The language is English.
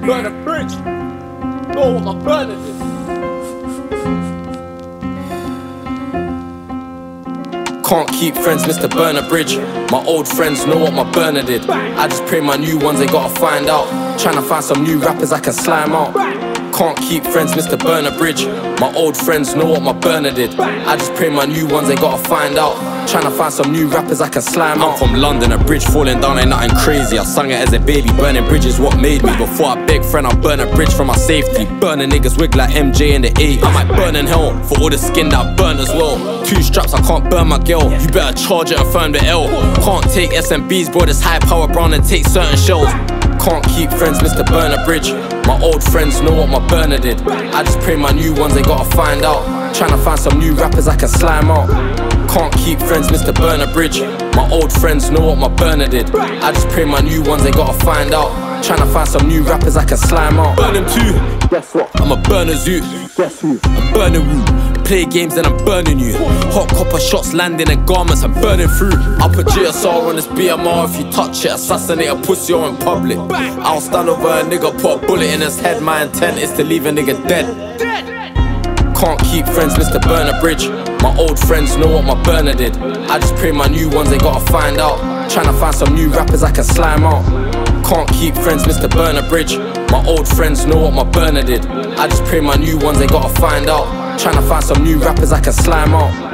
Burn a bridge. Know what my burner did. Can't keep friends, Mr. Burner Bridge. My old friends know what my burner did. I just pray my new ones, they gotta find out. Tryna find some new rappers I can slime out. Can't keep friends, Mr. Burner Bridge. My old friends know what my burner did. I just pray my new ones, they gotta find out. Tryna find some new rappers I can slime out. I'm from London, a bridge falling down ain't nothing crazy. I sung it as a baby, burning bridges what made me. Before I beg friend, I'll burn a bridge for my safety. Burning niggas wig like MJ in the 80s. I might burn in hell for all the skin that I burn as well. 2 straps, I can't burn my girl. You better charge it and firm the L. Can't take SMBs, bro, this high power brown and take certain shells. Can't keep friends, Mr. Burner Bridge. My old friends know what my burner did. I just pray my new ones, they gotta find out. Tryna find some new rappers I can slime out. Can't keep friends, Mr. Burner Bridge. My old friends know what my burner did. I just pray my new ones, they gotta find out. Tryna find some new rappers I can slime out. Burn them too. Guess what? I'm a burner zoo. Guess who? I'm burning woo. Play games then I'm burning you. Hot copper shots landing in garments, I'm burning through. I'll put GSR on this BMR if you touch it. Assassinate a pussy or in public. I'll stand over a nigga, put a bullet in his head. My intent is to leave a nigga dead. Can't keep friends, Mr. Burner Bridge. My old friends know what my burner did. I just pray my new ones, they gotta find out. Tryna find some new rappers I can slime out. Can't keep friends, Mr. Burner Bridge. My old friends know what my burner did. I just pray my new ones, they gotta find out. Tryna find some new rappers I can slime out.